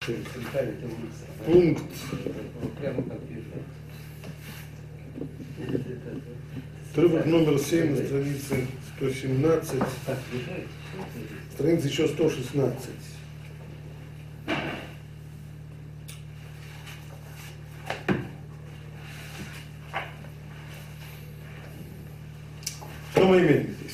Пункт. Отрывок номер 7 на странице 117. Страница еще 116. Что мы имеем здесь?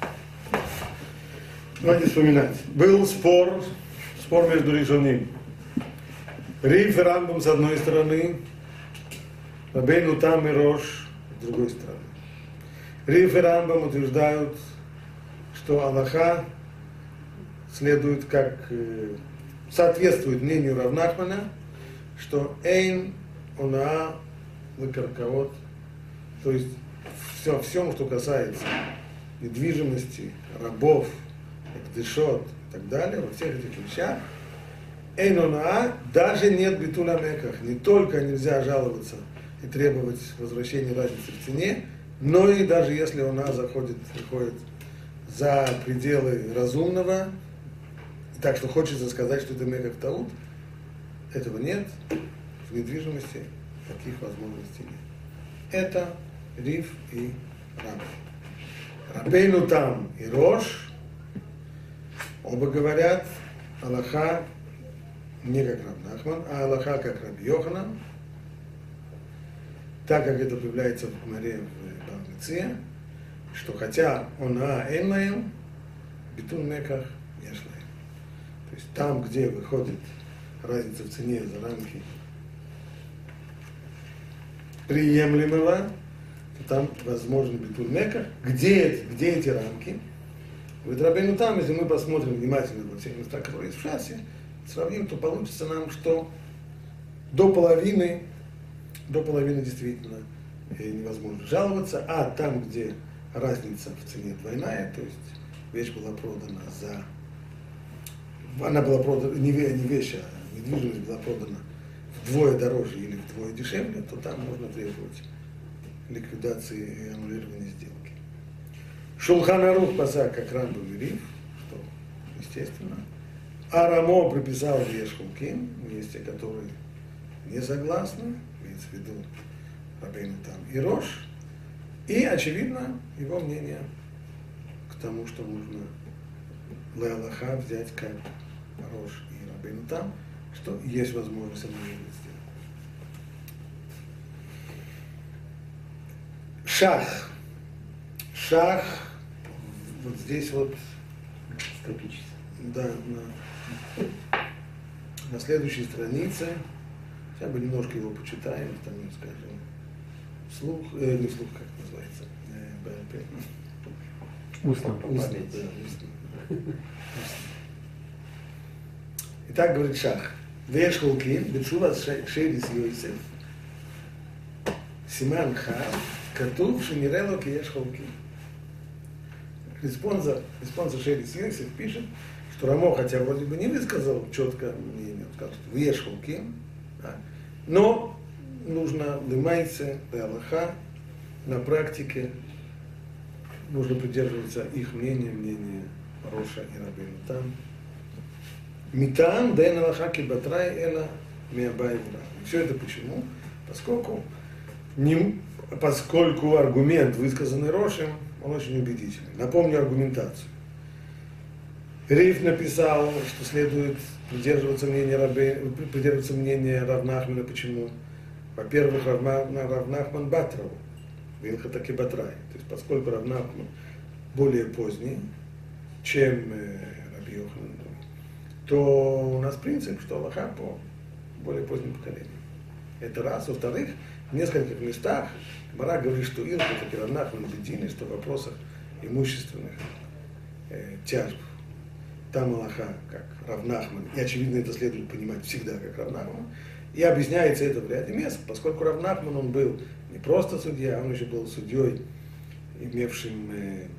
Давайте вспоминать. Был спор между решением. Риф и Рамбам с одной стороны, Рабейну Там и Рош с другой стороны. Риф и Рамбам утверждают, что Аллаха следует соответствует мнению Рав Нахмана, что Эйн Онаа Лекаркаот, то есть всем, что касается недвижимости, рабов, экдешот и так далее, во всех этих вещах, Эйн Онаа, даже нет битуля меках, не только нельзя жаловаться и требовать возвращения разницы в цене, но и даже если она приходит за пределы разумного, так что хочется сказать, что это меках таут, этого нет, в недвижимости таких возможностей нет. Это Риф и Рамбам. Рабейну Там и Рош оба говорят, Аллаха не как Рав Нахман, а Аллаха как Рабби Йоханан, так как это появляется в Гмаре в Бав Меция, что хотя он эйн лаем, битун меках еш лаем. То есть там, где выходит разница в цене за рамки приемлемого, то там возможен битун меках. Где эти рамки? В Рабейну Там, если мы посмотрим внимательно во всех местах, которые есть в Шасе, сравним, то получится нам, что до половины действительно невозможно жаловаться, а там, где разница в цене двойная, то есть вещь была продана не вещь, а недвижимость была продана вдвое дороже или вдвое дешевле, то там можно требовать ликвидации и аннулирования сделки. Шулхан Арух пасак как Рамбам и Риф, что естественно. А Рамо приписал Еш Хулкин, есть те, которые не согласны, имеется в виду Рабейну Там и Рош, и, очевидно, его мнение к тому, что нужно Ле Аллаха взять как Рош и Рабейну Там, что есть возможность аннулировать сделку. Шах, вот здесь вот, да, на следующей странице, сейчас мы немножко его почитаем, там, скажем, не вслух, как называется, БЛП. Устно. Да, устно. Итак, говорит Шах. Веш Хулкин, Бетшува Шерис Йосеф, Симан Ха, Катув Шинирело Киеш Хулкин. Респонсор Шерис Йосеф пишет, что Рамо, хотя вроде бы не высказал четко мнение, он сказал, что Веш Хулкин, но нужно лымайся, Аллаха, на практике нужно придерживаться их мнения Роша и Рабейну Там. Митан, дэн Аллаха кибатрай эла миабай вра. Все это почему? Поскольку аргумент, высказанный Рошем, он очень убедительный. Напомню аргументацию. Риф написал, что следует придерживаться мнения Рав Нахмана. Почему? Во-первых, Рав Нахман Батрау, Вилхата Кибатрай. То есть, поскольку Рав Нахман более поздний, чем Рабби Йоханан, то у нас принцип, что Аллаха по более поздним поколениям. Это раз. Во-вторых, в нескольких местах Гмара говорит, что Илхата Рав Нахман бедины, что в вопросах имущественных тяжб там Аллаха как Рав Нахман, и очевидно это следует понимать всегда как Рав Нахман, и объясняется это в ряде мест, поскольку Рав Нахман, он был не просто судья, он еще был судьей, имевшим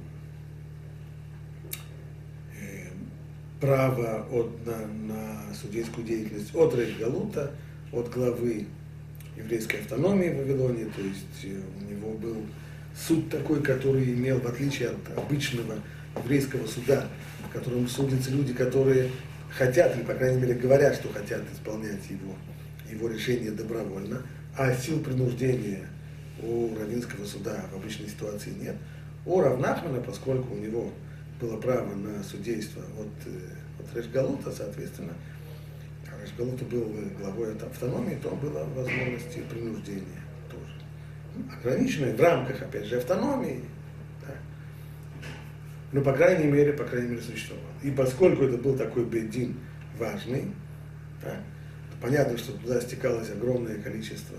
право на судейскую деятельность от Рейх Галута, от главы еврейской автономии в Вавилоне, то есть у него был суд такой, который имел, в отличие от обычного еврейского суда, в котором судятся люди, которые хотят, или, по крайней мере, говорят, что хотят исполнять его решение добровольно, а сил принуждения у раввинского суда в обычной ситуации нет. У Рав Нахмана, поскольку у него было право на судейство от Реш Галута, соответственно, Реш Галута был главой автономии, то была возможность принуждения тоже. Ограниченная в рамках, опять же, автономии, да. Но, по крайней мере, существовал. И поскольку это был такой бейт-дин важный, да, то понятно, что туда стекалось огромное количество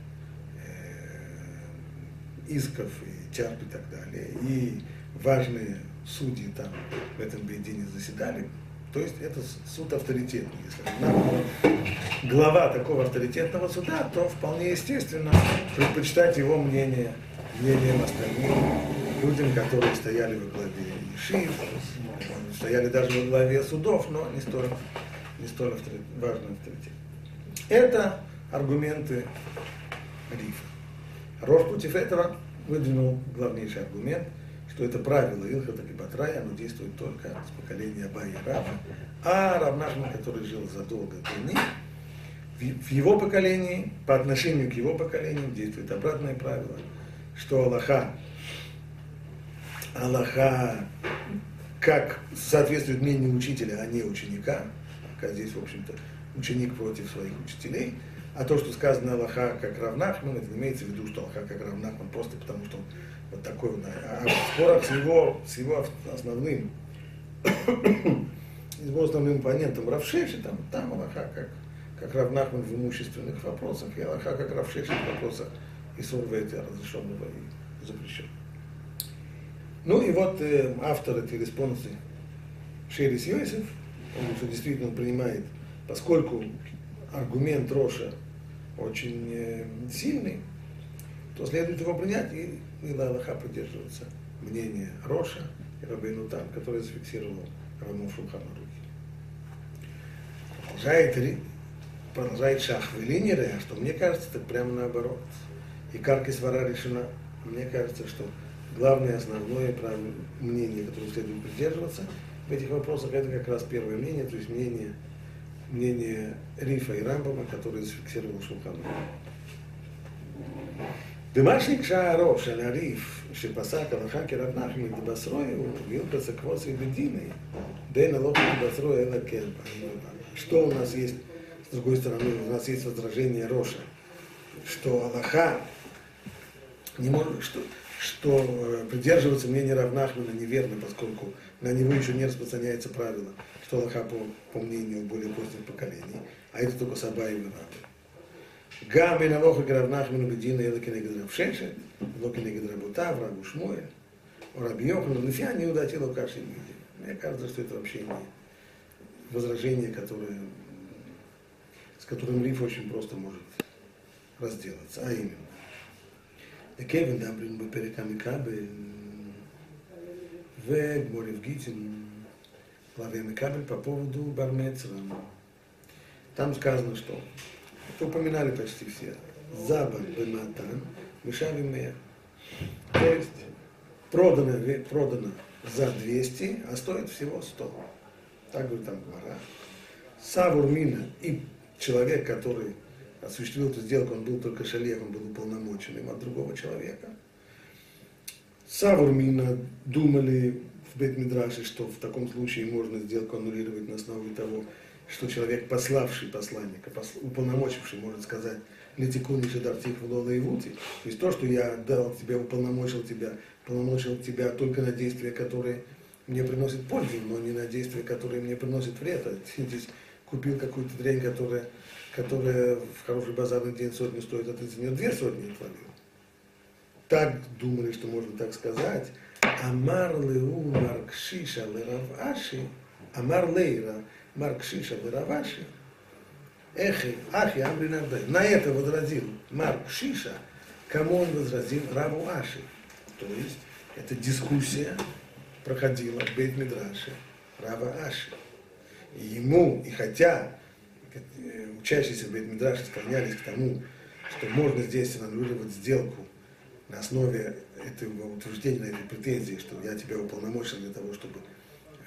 исков и тяжб и так далее, и важные судьи там в этом бейт-дине заседали. То есть это суд авторитетный. Если глава такого авторитетного суда, то вполне естественно предпочитать его мнением остальным людям, которые стояли во главе ешив, стояли даже во главе судов, но не столь важный авторитет. Это аргументы Рифа. Рош против этого выдвинул главнейший аргумент, что это правило Илхата Гебатрая, оно действует только с поколения Абая и Рава, а Рав Нахман, который жил задолго до них, в его поколении, по отношению к его поколению, действует обратное правило, что Аллаха как соответствует мнению учителя, а не ученика, как здесь, в общем-то, ученик против своих учителей, а то, что сказано Аллаха как Рав Нахман, это не имеется в виду, что Аллаха как Рав Нахман просто потому, что он вот такой вот, а в спорах с его основным оппонентом Рав Шеши, там Аллаха как Рав Нахман в имущественных вопросах, и Аллаха как Рав Шеши в вопросах Исур вейта, разрешенного и запрещенного. Ну и вот автор этой респонсы Шерис Йосеф, он что действительно принимает, поскольку аргумент Роша очень сильный, то следует его принять и Аллаха придерживаться мнения Роша и Рабейну Там, который зафиксировал Раму Шулхан Арухи. Продолжает Шах Велинере, а что мне кажется, это прямо наоборот. И Карки Свара решена, мне кажется, что главное, основное мнение, которое следует придерживаться в этих вопросах, это как раз первое мнение, то есть мнение Рифа и Рамбама, которые зафиксировал Шулхан Арух. Домашний Кшааров Шалариф Шипасак Аллаха Кирав Нахман Дебасрою Вилкаса Квосы и Бедины Дэна Лоха Дебасрою Эла Кельба. Что у нас есть, с другой стороны, у нас есть возражение Роша, что Аллаха не может, что придерживаться мнения Рав Нахмана неверно, поскольку на него еще не распространяется правило, что Аллаха по мнению более поздних поколений, а это только Саба и Рава. Гам бен Алоха Рав Нахман бедина Эла кенегед Рав Шеши, Ло кенегед Рабутав, Рабу Шмуэль, Раби Йохан, Лифя не удатило каши виде. Мне кажется, что это вообще не возражение, с которым Риф очень просто может разделаться, а именно. Кевин Дамбрин Бепереками Кабель, Гморев Гитин, Лавеми Кабель по поводу Бармецера. Там сказано, что это упоминали почти все. Забар Бематан, Мишави Мея. То есть продано за 200, а стоит всего 100. Так говорит там Гмара. Савур Мина и человек, который осуществил эту сделку, он был только шалех, он был уполномоченным от другого человека. Савур Мина думали в Бейт-Мидраше, что в таком случае можно сделку аннулировать на основе того, что человек, пославший посланника, уполномочивший, может сказать, «Летикун и шедарцих в лола и вути». То есть то, что я дал тебе, уполномочил тебя только на действия, которые мне приносят пользу, но не на действия, которые мне приносят вред. А ты здесь купил какую-то дрянь, которая в хороший базарный день 100 стоит, а ты за нее 2 сотни отвалил. Так думали, что можно так сказать. Амар леу маркшиша лераваши, амар лейра маркшиша лераваши, эхи, ахи, амринардай. На это возразил Марк Шиша, кому он возразил? Раву Аши. То есть, эта дискуссия проходила в Бейт-Мидраше Рава Аши. И ему, и хотя учащиеся в Бейт-Мидраше склонялись к тому, что можно здесь аннулировать сделку на основе этого утверждения, на этой претензии, что я тебя уполномочил для того, чтобы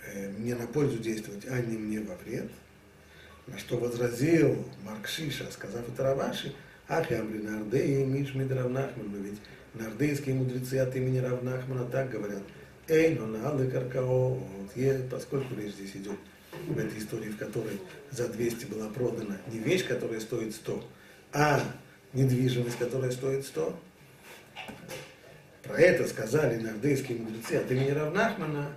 мне на пользу действовать, а не мне во вред. На что возразил Марк Шиша, сказав это Раваши, ах, я блин, Нардей, Миш, Мидрав Нахман, ведь нардейские мудрецы от имени Рав Нахмана так говорят, эй, но надо каркао, поскольку речь здесь идет в этой истории, в которой за 200 была продана не вещь, которая стоит 100, а недвижимость, которая стоит 100. Про это сказали нардейские мудрецы от имени Рав Нахмана,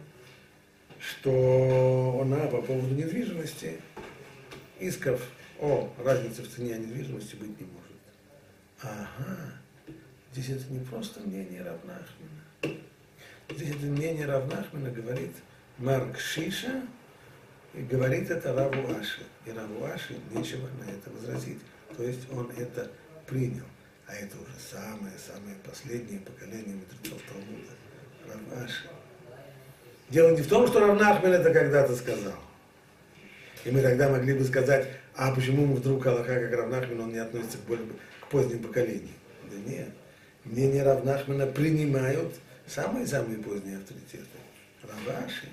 что она по поводу недвижимости исков о разнице в цене недвижимости быть не может. Ага, здесь это не просто мнение Рав Нахмана. Здесь это мнение Рав Нахмана говорит Марк Шиша, и говорит это Раву Аши. И Раву Аши нечего на это возразить. То есть он это принял. А это уже самое последнее поколение мудрецов Талмуда. Рав Аши. Дело не в том, что Рав Нахман это когда-то сказал. И мы тогда могли бы сказать, а почему мы вдруг Аллаха, как Рав Нахман, он не относится к поздним поколениям? Да нет. Мнение Рав Нахмана принимают самые-самые поздние авторитеты. Рав Аши.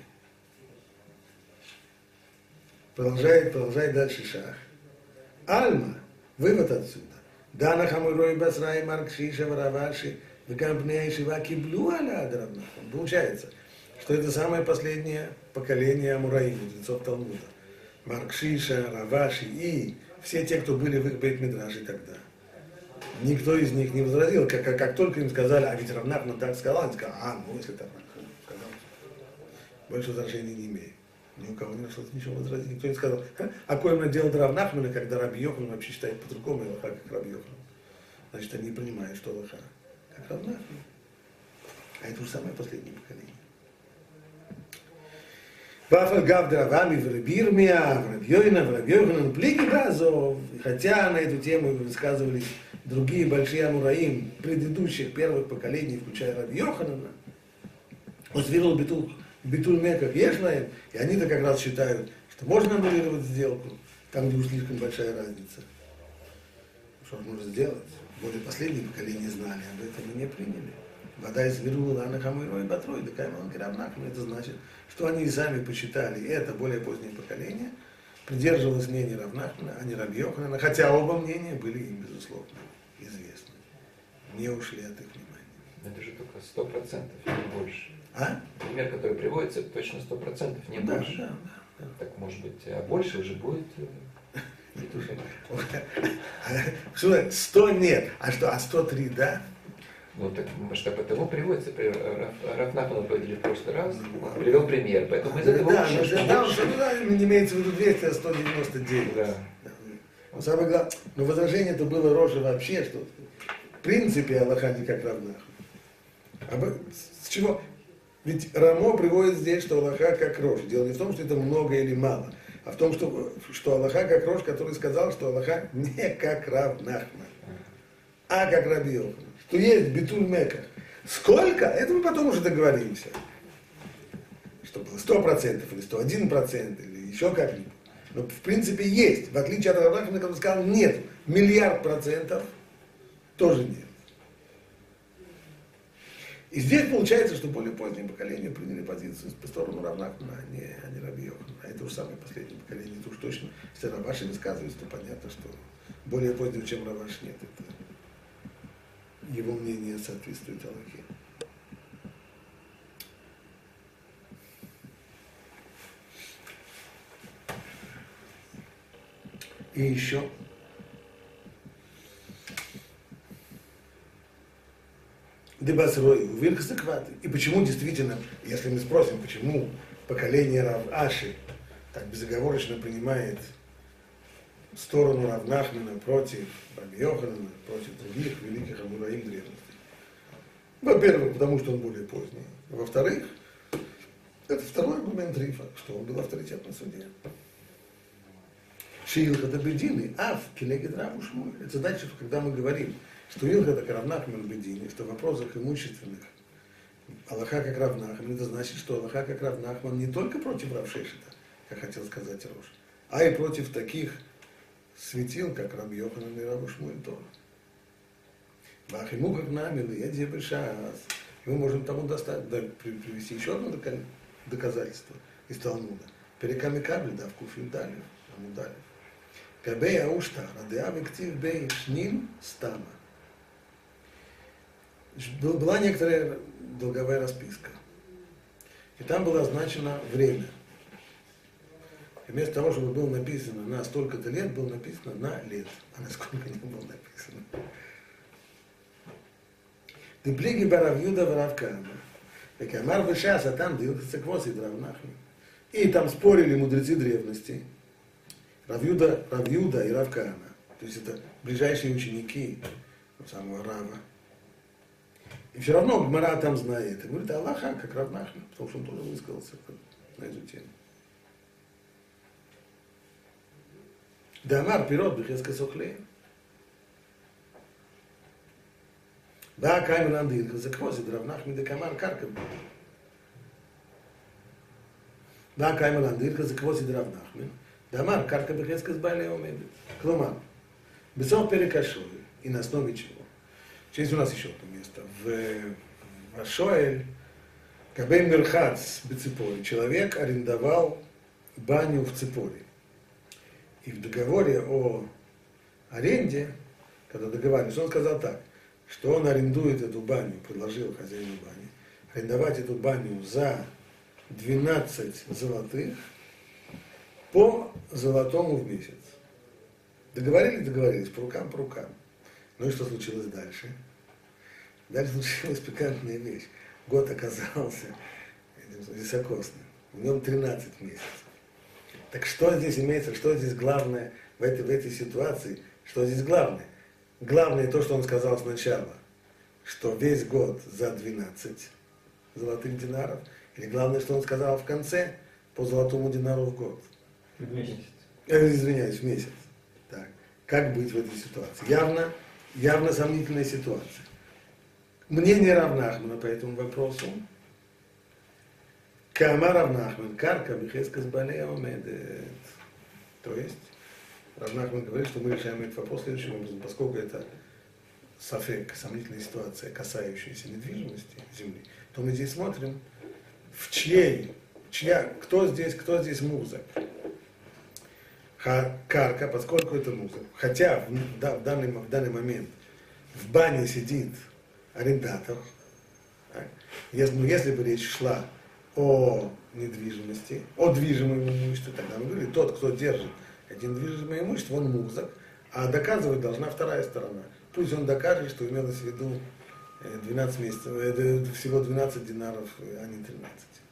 Продолжает дальше Шах. Альма, вывод отсюда. Дана хамурой басрай Марк Шиша Раваши, векампнея шива киблю аля Рав Нахман. Получается, что это самое последнее поколение Амураим, мудрецов Талмуда. Марк Шиша, Раваши и все те, кто были в их бейт-мидраше тогда. Никто из них не возразил, как только им сказали, а ведь Рав Нахман так сказал, они сказали, если так сказал, больше возражений не имею. Ни у кого не нашлось ничего возразить. Никто не сказал, а коим надел Рав Нахмана, когда Раби Йохан вообще считает по-другому Аллаха, как Раби Йохан. Значит, они принимают, что Аллаха, как Рав Нахман. А это уже самое последнее поколение. Вафаль гав дравами в Рабирмия, в Рабьёйна, в Рабьёйханан, плики базов. Хотя на эту тему высказывались другие большие амураим предыдущих первых поколений, включая Раби Йоханана, он свирил битуль меках ешнаем, и они-то как раз считают, что можно аннулировать сделку, там, где уж слишком большая разница. Что можно сделать? Более последние поколения знали, об этом и не приняли. Вода из Верула, она хамырой батрой, да кайман грабнаком. Это значит, что они и сами посчитали, это более позднее поколение, придерживалось мнения Рав Нахмана, а не Раби Йоханана, хотя оба мнения были им, безусловно, известны. Не ушли от их внимания. Это же только 100%, не больше. А? Пример, который приводится, это точно 100%, не да, больше. Да. Так может быть, а больше уже будет... Что 100 нет, а 103, да? Ну так масштаб того приводится. Рав Нахман приводили в прошлый раз, привел пример, поэтому мы из этого учим, что не имеется в виду 200, а 199. Да. Но самое главное, но возражение это было рожа вообще, что в принципе Аллаха не как Рав Нахман. С чего? Ведь Рамо приводит здесь, что Аллаха как рожь. Дело не в том, что это много или мало, а в том, что Аллаха как рожь, который сказал, что Аллаха не как Рав Нахман, а как Раби Йохан. Что есть битуль меках. Сколько? Это мы потом уже договоримся. Что было 100% или 101% или еще как-нибудь. Но в принципе есть. В отличие от Рав Нахмана, который сказал нет. 1 миллиард % тоже нет. И здесь получается, что более позднее поколение приняли позицию по сторону Рав Нахмана, а не Раби Йохана. А это уже самое последнее поколение. Это уж точно, если Рав Аши высказывается, то понятно, что более позднего, чем Рав Аши, нет. Это его мнение соответствует Аллахе. И еще. Дебасрой, уверх сакваты. И почему действительно, если мы спросим, почему поколение Рав Аши так безоговорочно принимает сторону Рав Нахмана против Раби Йоханана, против других великих амураим древности. Во-первых, потому что он более поздний. Во-вторых, это второй аргумент Рифа, что он был авторитет на суде. Шиилха Бедины, Ав, Келегет Раву Шмуль. Это значит, что когда мы говорим, что Илха это Рав Нахман Бедини, что в вопросах имущественных Аллаха как Рав Нахман, это значит, что Аллаха как Рав Нахман не только против Рав Шешета, как хотел сказать Рош, а и против таких светил, как Раби Йоханан и Рав Шмуль тоже. Вахиму как намил, и мы можем тому привести еще одно доказательство. из Талмуда. Переками кабель, да, в Куфиндалев, Амудалев. Кабей ауштар, адеав иктив бей шним стама. Была некоторая долговая расписка. И там было означено время. И вместо того, чтобы было написано на столько-то лет, было написано на лет. А на сколько не было написано. Ты плиги баравьюда варавкана. Амар вышас, а там дился квоси дравнахми. И там спорили мудрецы древности. Равьюда и Равкана. То есть это ближайшие ученики самого Рава. И все равно Гмара там знает. И говорит, Аллаха, как Рав Нахман, потому что он тоже высказался на эту тему. Дамар пирот бихеска сохле. Да, каймен андин, заквозит Рав Нахман де камар каркам. Да, каймен андин, заквозит Рав Нахман. Дамар карка бихеска с байлей омедет. Кломар. Бесов перекашой. И на основе чего? Есть у нас еще одно место. В Ашоэль, Кабей Мерхац Беципоре, человек арендовал баню в Ципоре. И в договоре о аренде, когда договаривались, он сказал так, что он арендует эту баню, предложил хозяину бани, арендовать эту баню за 12 золотых по золотому в месяц. Договорились, по рукам. Ну и что случилось дальше? Дальше случилась пикантная вещь. Год оказался високосным. В нем 13 месяцев. Так что здесь имеется, что здесь главное в этой ситуации? Что здесь главное? Главное то, что он сказал сначала, что весь год за 12 золотых динаров. Или главное, что он сказал в конце, по золотому динару в год. В месяц. Извиняюсь, в месяц. Так. Как быть в этой ситуации? Явно сомнительная ситуация. Мнение Рав Нахмана по этому вопросу. Кама Рав Нахман, карка бихеска с балея омедет. То есть, Рав Нахман говорит, что мы решаем этот вопрос следующим образом, поскольку это сафек, сомнительная ситуация, касающаяся недвижимости земли, то мы здесь смотрим, кто здесь музык. Карка, поскольку это музыка. Хотя в данный момент в бане сидит арендатор. Если бы речь шла о недвижимости, о движимом имуществе, тогда мы говорили, тот, кто держит это недвижимое имущество, он музык, а доказывать должна вторая сторона. Пусть он докажет, что имелось в виду 12 месяцев, всего 12 динаров, а не 13.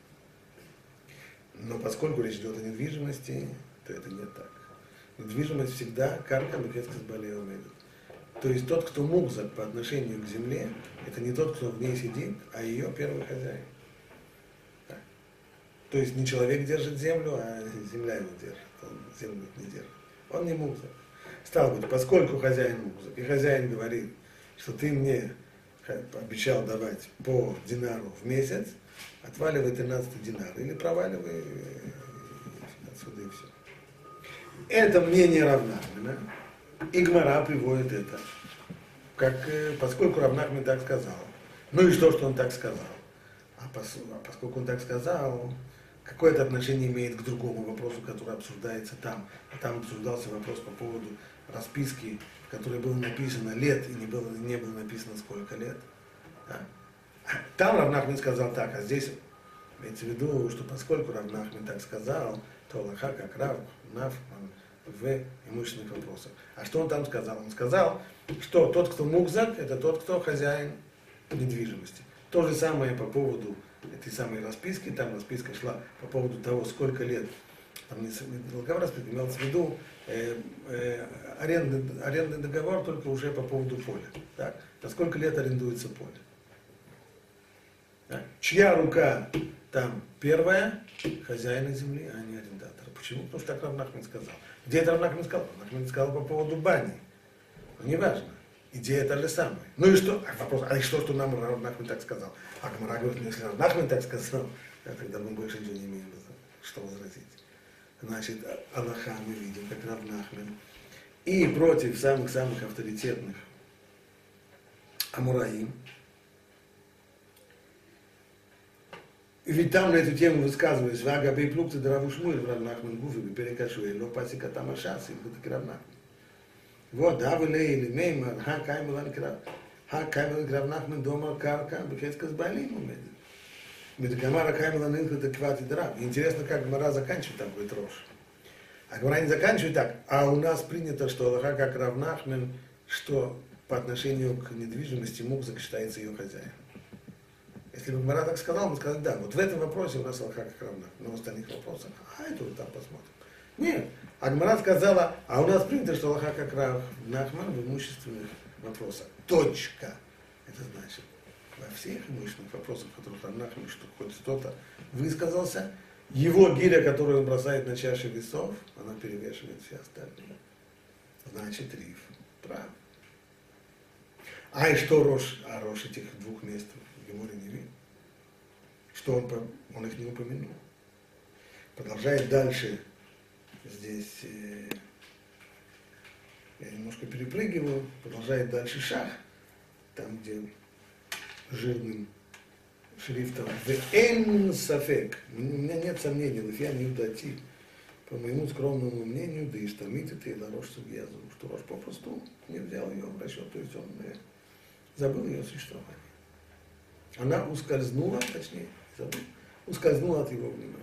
Но поскольку речь идет о недвижимости, то это не так. Недвижимость всегда карка бекетка с балея умеет. То есть тот, кто музык по отношению к земле, это не тот, кто в ней сидит, а ее первый хозяин. Так. То есть не человек держит землю, а земля его держит. Он землю не держит. Он не музык. Стало быть, поскольку хозяин музык, и хозяин говорит, что ты мне обещал давать по динару в месяц, отваливай 13 динар или проваливай отсюда и все. Это мнение Рав Нахмана, и Гмара приводит это, поскольку Рав Нахман так сказал. Ну и что он так сказал? Поскольку он так сказал, какое это отношение имеет к другому вопросу, который обсуждается там? А там обсуждался вопрос по поводу расписки, в которой было написано лет и не было написано сколько лет. Да? Там Рав Нахман сказал так, а здесь имеется в виду, что поскольку Рав Нахман так сказал, то Аллаха как Рав Нахман в имущественных вопросах. А что он там сказал? Он сказал, что тот, кто мукзак, это тот, кто хозяин недвижимости. То же самое по поводу этой самой расписки. Там расписка шла по поводу того, сколько лет. Там не долговая расписка, имелось в виду арендный договор только уже по поводу поля. Так? На сколько лет арендуется поле? Так? Чья рука там первая? Хозяина земли, а не арендатора. Почему? Потому что так Рав Нахман сказал. Где это Рав Нахман сказал? Рав Нахман сказал по поводу бани. Но неважно. Идея та же самая. Ну и что? Вопрос, что нам Рав Нахман так сказал? А Гмара говорит, если Рав Нахман так сказал, тогда мы больше ничего не имеем, что возразить. Значит, Аллаха мы видим, как Рав Нахман. И против самых-самых авторитетных Амураим ведь там на эту тему высказывались Вага Бейплукты Драву Шмуэль, Рав Нахман Гуфи, Перекашуэль, но Пасика Тамашас, и Бутаки Рав Нахман. Вот, да, вы лейли, меймар, ха каймалан Рав Нахман дома карка, бекетка с Балим умеет. Гамара каймалан инха квати драв. Интересно, как Гамара заканчивает там будет Рош. А Гамара не заканчивает так, а у нас принято, что Аллаха как Рав Нахман, что по отношению к недвижимости мукзак считается ее хозяином. Если бы Гмара так сказал, мы сказали, да, вот в этом вопросе у нас Аллаха как Рав Нахман, но в остальных вопросах, это вот там посмотрим. Нет, а Гмара сказала, а у нас принято, что Аллаха как Рав Нахман в имущественных вопросах. Точка. Это значит, во всех имущественных вопросах, в которых Рав Нахман, что хоть кто-то высказался, его гиря, которую он бросает на чаше весов, она перевешивает все остальные. Значит, Риф прав. А и что Рош? А Рош этих двух мест в Геморе не видит. Что он их не упомянул. Продолжает дальше. Здесь я немножко перепрыгиваю. Продолжает дальше Шах. Там, где жирным шрифтом «Вээн сафек». У меня нет сомнений, Лифья не удати. По моему скромному мнению, да и штамит это и Ларош Сугьязу, что Рош попросту не взял ее в расчет, то есть он забыл ее существование. Она ускользнула, точнее, забыл, ускользнула от его внимания.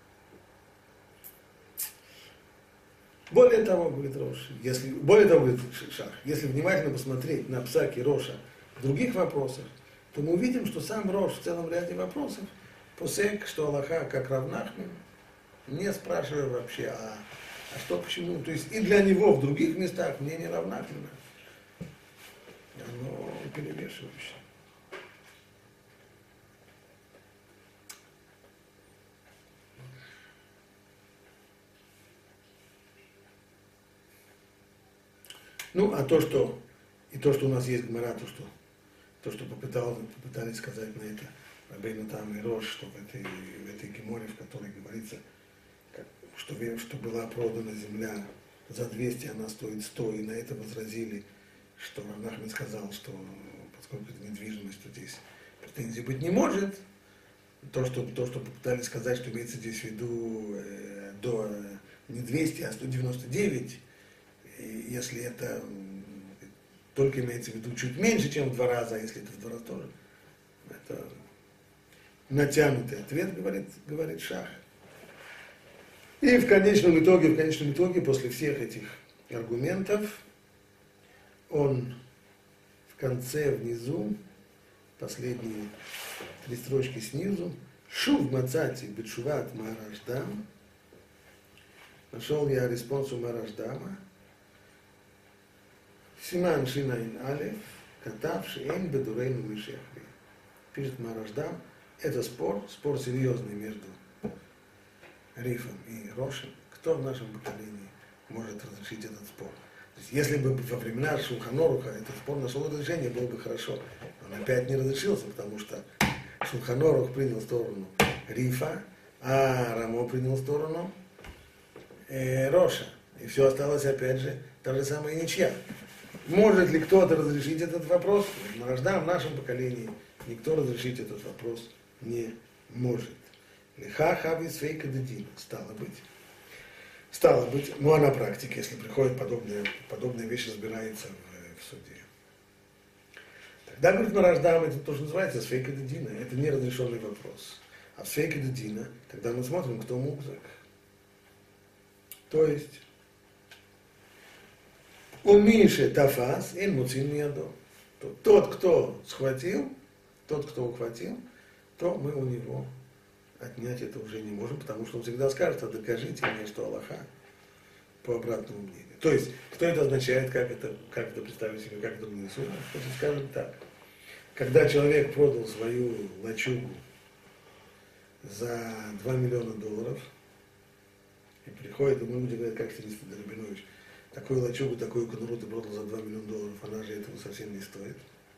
Более того, говорит Рош, более того, говорит Шах, если внимательно посмотреть на Псаки Роша в других вопросах, то мы увидим, что сам Рош в целом ряде вопросов посек, что Аллаха как Рав Нахман, не спрашивая вообще, а что, почему. То есть и для него в других местах мнение Рав Нахмана, оно перевешивающее. Ну, а то, что у нас есть Гмара, то, что попытались сказать на это Рабейну Там и Рош, что в этой Геморе, в которой говорится, что была продана земля за 200, она стоит 100, и на это возразили, что Рав Нахман сказал, что поскольку это недвижимость, то здесь претензий быть не может. То, что попытались сказать, что имеется здесь в виду не 200, а 199, и если это только имеется в виду чуть меньше, чем в 2 раза, а если это в 2 раза тоже, это натянутый ответ, говорит Шах. И в конечном итоге, после всех этих аргументов, он в конце, внизу, последние 3 строчки снизу, Шув мацати бетшуват Мараждам, нашел я респонсу Мараждама, Симан Шинайн Алеф, катавший Эйн Бедурейну Мишехри. Пишет Мараждам, это спор серьезный между Рифом и Рошем. Кто в нашем поколении может разрешить этот спор? То есть, если бы во времена Шулхан Аруха этот спор нашел разрешение, было бы хорошо. Он опять не разрешился, потому что Шулхан Арух принял сторону Рифа, а Рамо принял сторону Роша. И все осталось опять же та же самая ничья. Может ли кто-то разрешить этот вопрос? В нашем поколении никто разрешить этот вопрос не может. Лиха хавис фейка дедина. Стало быть, ну а на практике, если приходит подобные вещи, разбирается в суде. Тогда, говорит Мараждам, это тоже называется сфейка дедина. Это неразрешенный вопрос. А в сфейка дедина, тогда мы смотрим, кто мукзак. То есть, у Миши тафас, эн муцин миядо. Тот, кто ухватил, то мы у него отнять это уже не можем, потому что он всегда скажет, а докажите мне, что Аллаха по обратному мнению. То есть, что это означает, как это представить себе, как это нанесут? Скажем так. Когда человек продал свою лачугу за $2 миллиона, и приходит, и люди говорят, как Сергей Рабинович, такую лачугу, такую конуру ты продал за $2 миллиона, она же этого совсем не стоит.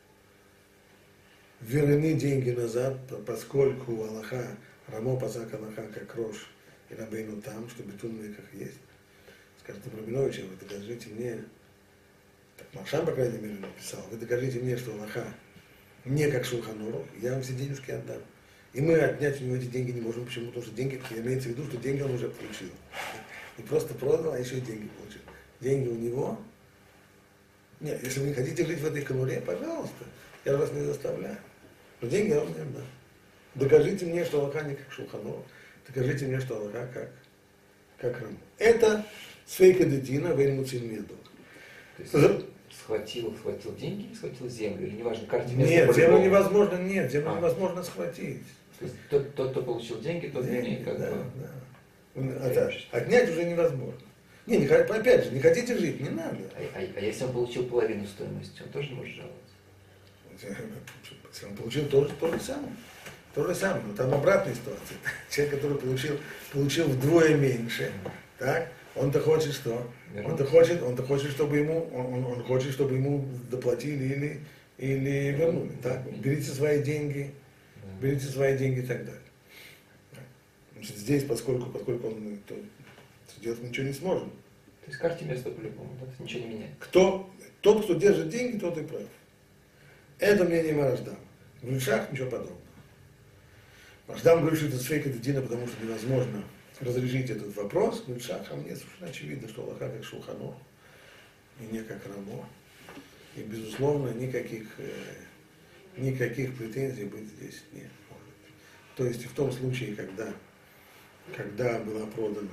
Верни деньги назад, поскольку Аллаха, Рамо Пасак Аллаха, как Рош и Рабейну Там, что бетунные как есть. Скажет Рабинович, вы докажите мне, так Маршан, по крайней мере, написал, вы докажите мне, что Аллаха мне как Шулхан Арух, я вам все денежки отдам. И мы отнять у него эти деньги не можем. Почему? Потому что деньги, имеется в виду, что деньги он уже получил. Не просто продал, а еще и деньги получил. Деньги у него. Нет, если вы не хотите жить в этой конуре, пожалуйста, я вас не заставляю. Но деньги он мне дал. Докажите мне, что Аллаха не как Шулхан-Арух. Докажите мне, что Аллаха как Рам. Это свейка детина, веймуцин меду. То есть схватил деньги или схватил землю? Или неважно, карте места. Нет, землю невозможно, невозможно схватить. То есть тот, кто получил деньги, тот Деньги, имеет как да, бы... да. Отнять уже невозможно. Опять же, не хотите жить, не надо. А если он получил половину стоимости, он тоже не может жаловаться? Если он получил то же самое. То же самое, но там обратная ситуация. Человек, который получил вдвое меньше, так, он-то хочет что? Он-то хочет, чтобы ему доплатили или вернули. Так? Берите свои деньги и так далее. Значит, здесь, поскольку он то сделать ничего не сможет. То есть карте место по-любому, да? Ничего не меняет. Тот, кто держит деньги, тот и прав. Это мнение Мараждама. В Ришах ничего подобного. Мараждам говорит, что это сфейка дедина, потому что невозможно разрешить этот вопрос. В Ришах, а мне совершенно очевидно, что Аллаха как Шулхан-Арух, и не как Рамо. И, безусловно, никаких претензий быть здесь не может. То есть в том случае, когда была продана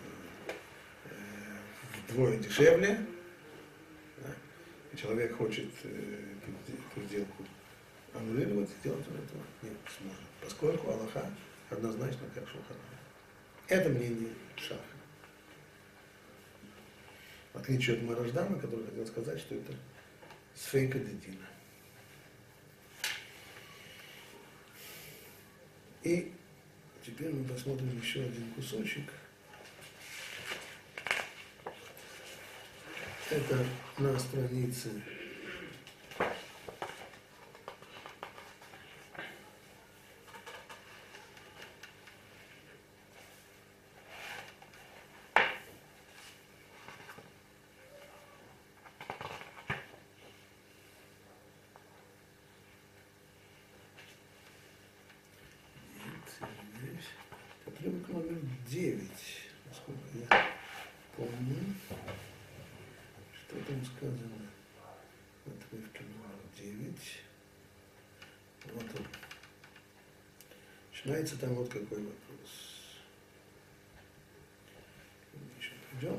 вдвое дешевле, да, и человек хочет эту сделку аннулировать, сделать он этого не сможет, поскольку Аллаха однозначно как Шулхан-Арух. Это мнение Шаха. В отличие от Мараждама, который хотел сказать, что это сфейка дедина. И теперь мы посмотрим еще один кусочек. Это на странице 9, насколько я помню, что там сказано. Отрывки номер 9. Вот он. Начинается там вот какой вопрос. Еще пойдем.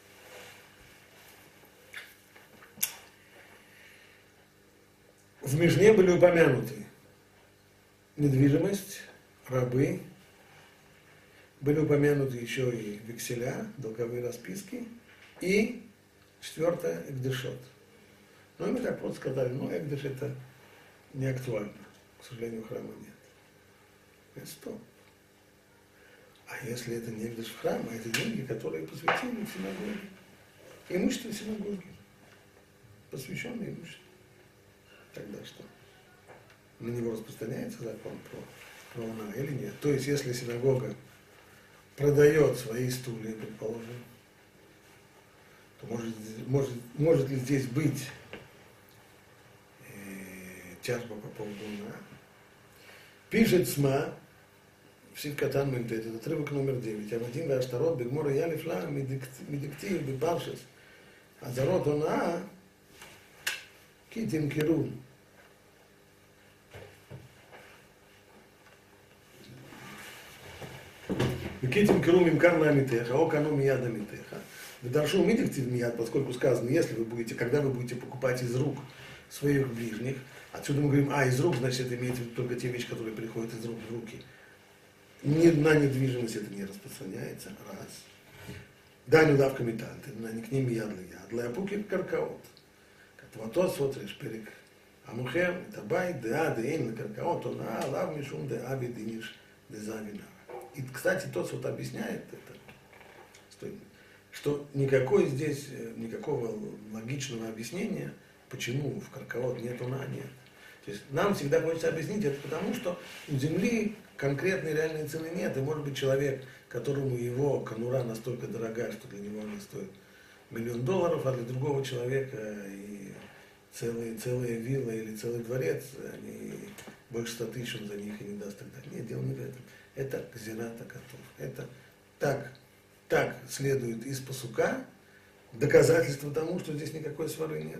В Мишне были упомянуты недвижимость, рабы, были упомянуты еще и векселя, долговые расписки, и четвертое – экдешот. Но мы так просто сказали, экдеш это не актуально, к сожалению, храма нет. Это стоп. А если это не экдеш в храм, а это деньги, которые посвятили синагоге, имущество синагоги, посвященное имущество, тогда что? На него распространяется закон про луна или нет? То есть, если синагога продает свои стулья, предположим, то может ли здесь быть тяжба по поводу луна? Пишет СМА, в Сивкатан Мемтет, это отрывок номер 9. Амадим Ваштарот, Бегмора Ялифла, Медиктив, Бепаршес, Азарот Она, Китим Киру. Китим Киру Мимкар Мамитеха, Окану Мияда Митеха. Даршу Медиктив Мияд, поскольку сказано, когда вы будете покупать из рук своих ближних, отсюда мы говорим, из рук, значит, это имеется в виду только те вещи, которые приходят из рук в руки. На недвижимость это не распространяется, раз. Даню давка метанты, на к ним ядла апуки каркаот. Катватос вот решперик. Амухер, табай, деа, деин, на каркаот, он лав мишум, деа, бединиш, дезавина. И, кстати, тот вот объясняет это, что никакого логичного объяснения, почему в каркаот нет уна, нет. То есть нам всегда хочется объяснить это потому, что у земли конкретной реальной цены нет, и может быть человек, которому его конура настолько дорога, что для него она стоит $1 000 000, а для другого человека и целая вилла или целый дворец, они больше 100 000 он за них и не даст тогда. нет, дело не в этом. Это гзирата котов. Это так следует из пасука, доказательство тому, что здесь никакой свары нет.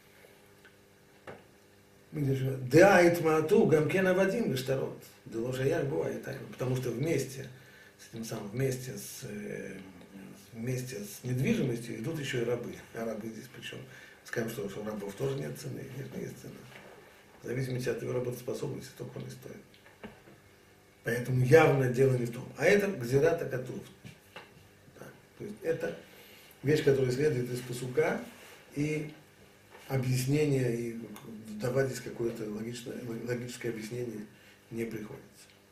Да, итмату, гамкена вадим, штарот. Деложая бывает, потому что вместе с тем самым, вместе с недвижимостью идут еще и рабы. А рабы здесь причем, скажем, что у рабов тоже нет цены, есть цена. В зависимости от его работоспособности, только он и стоит. Поэтому явно дело не в том. А это гзирата котов. Да. То есть это вещь, которая следует из пасука, и объяснение, и давать здесь какое-то логическое объяснение не приходится.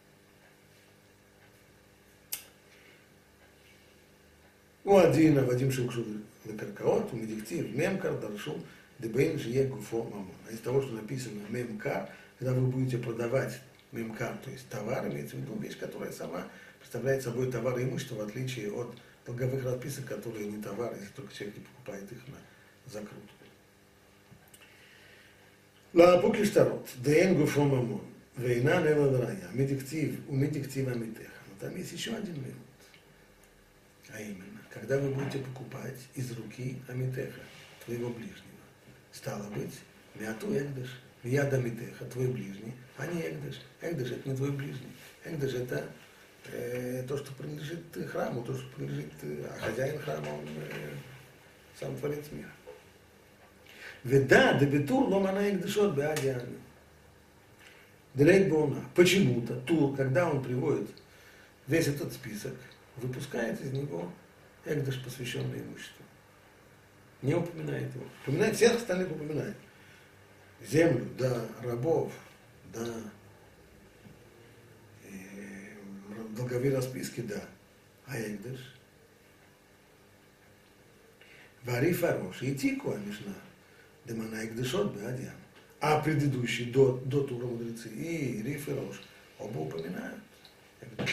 У Адина, Вадим Шукшу Лекаркаот, у Медиктив, Мемкар, Даршу, Дебейн, Жие, Гуфо, Мамон. А из того, что написано Мемкар, когда вы будете продавать Мемкар, то есть товар, имеется в виду вещь, которая сама представляет собой товар и имущество, в отличие от долговых расписок, которые не товары, если только человек не покупает их на закрутку. Лапуки штарот, Дэн Гуфо, Мамон, Вейна, Нела, Драя, Медиктив, у Медиктива, Митеха. Но там есть еще один минут. А именно, когда вы будете покупать из руки Амитеха, твоего ближнего, стало быть, мяту эгдыш, мияда Амитеха, твой ближний, а не эгдыш. Эгдыш это не твой ближний. Эгдыш это то, что принадлежит храму, то, что принадлежит, а хозяин храма, он сам творец мира. Веда, дебитур, ломана эгдышот, беадиана. Делейт бона. Почему-то Тур, когда он приводит весь этот список, выпускает из него эгдыш, посвященный имуществу. Не упоминает его. Упоминает, всех остальных упоминает. Землю, да, рабов, да, долговые расписки, да. А эгдыш? Вари фарош и тику амишна, демана эгдышот беадиан. А предыдущие, до Тура мудрецы, и Риф и Рош, оба упоминают эгдыш.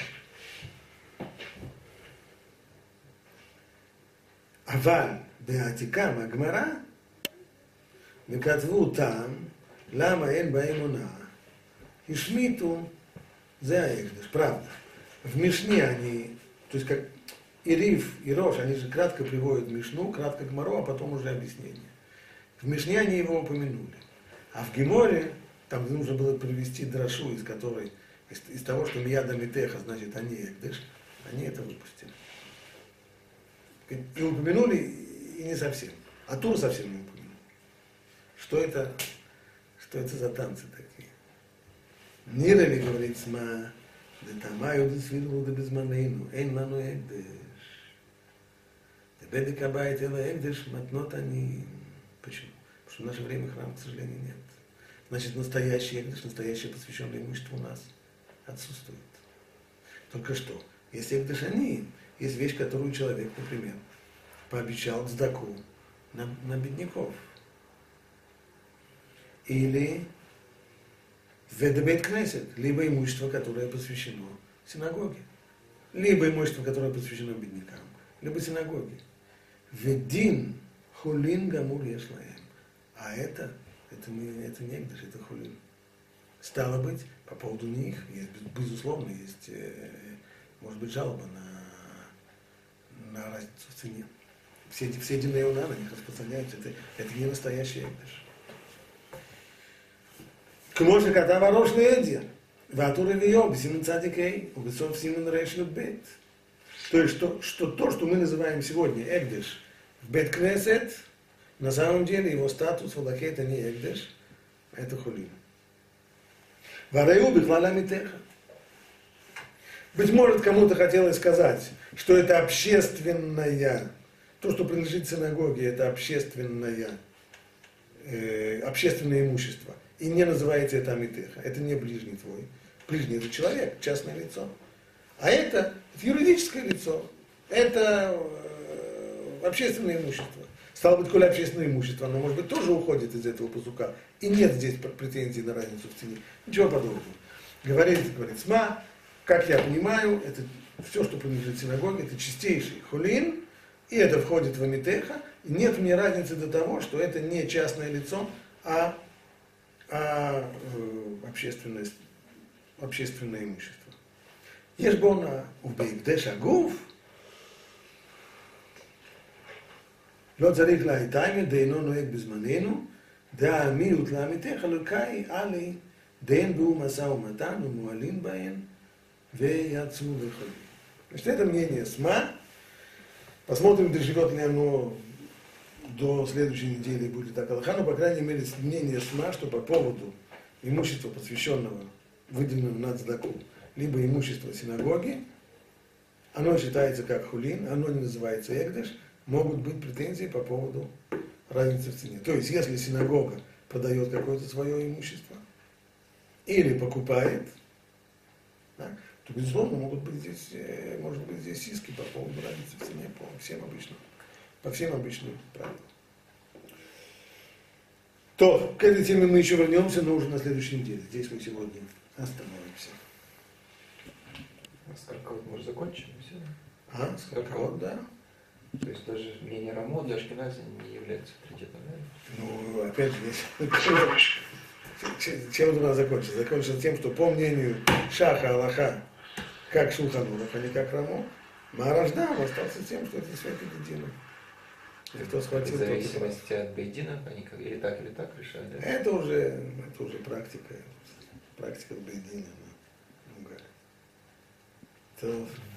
אבל בעתיקה מהגמרא, וכתבו אותם, למה אין בהם עונה, השמיטו, זה ההקדש, правда. В Мишне они, то есть как и Риф, и Рош, они же кратко приводят Мишну, кратко Гмару, а потом уже объяснение. В Мишне они его упомянули. А в Геморе, там нужно было привести драшу, из которой, из того, что Мияда Митеха, значит, они экдеш, они это выпустили. И упомянули, и не совсем. А Тур совсем не упомянул. Что это за танцы такие? Нирали, говорит, сма, да тамаю, да свиду, да безманейну, эйн лану экдеш. Да бедик абайт, эла экдеш, матнот они. Почему? Потому что в наше время храма, к сожалению, нет. Значит, настоящий экдеш, настоящее посвященное имущество у нас отсутствует. Только что, если экдеш они, есть вещь, которую человек, например, пообещал цдаку на бедняков. Или ведебейт кнесет, либо имущество, которое посвящено синагоге, либо имущество, которое посвящено беднякам, либо синагоге. Ведин хулин гамур ешлаем. А это не экдеш, это хулин. Стало быть, по поводу них, безусловно, есть, может быть, жалоба на разницу в цене. Все динеуна на них распространяются, это не настоящий экдеш. כמו שכתב הראש לידיה, והטור רביעו, בסימן צדיק ה' ובסוף סימן ר' ב'. То есть, то, что мы называем сегодня экдеш в бет-кнесет, на самом деле его статус в Аллахе это не экдеш, а это хулин. Вараю бихвала митеха. Быть может, кому-то хотелось сказать, что это общественное, то, что принадлежит синагоге, это общественное имущество. И не называется это амитеха. Это не ближний твой. Ближний это человек, частное лицо. А это юридическое лицо. Это общественное имущество. Стало быть, коли общественное имущество, оно, может быть, тоже уходит из этого пасука. И нет здесь претензий на разницу в цене. Ничего подобного. Говорит СМА, как я понимаю, это все, что принадлежит синагоге, это чистейший хулин, и это входит в амитеха. И нет мне разницы до того, что это не частное лицо, а общественное общественное имущество. Есть бона у бейкдеш агуф, לא צריך להיטיימי דיינו נוהג בזמננו, דעה מיעוט לעמיתך אלוקאי עלי, דיין בו משא ומתן ומועלין בהן ויצאו וכו'. Значит, это мнение СМА. Посмотрим, доживет ли оно до следующей недели, будет так алаха, но, по крайней мере, мнение СМА, что по поводу имущества, посвященного, выделенного на цдаку, либо имущества синагоги, оно считается как хулин, оно не называется экдеш, могут быть претензии по поводу разницы в цене. То есть, если синагога продает какое-то свое имущество или покупает, да, то, безусловно, может быть здесь иски по поводу разницы в цене по всем обычным правилам. То, к этой теме мы еще вернемся, но уже на следующей неделе. Здесь мы сегодня остановимся. Сколько вот мы уже закончим? Все? А, сколько вот, да. То есть даже мнение Рамо для Ашкенази не является авторитетом, да? Ну, опять же, чем это у нас закончится? Закончится тем, что по мнению Шаха Аллаха, как Шулхан Арух, а не как Рамо, Маараждам остался тем, что это святый Бейдин. И кто схватил, В зависимости от Бейдина, они или так решают, да? Это уже практика Бейдина. Другая.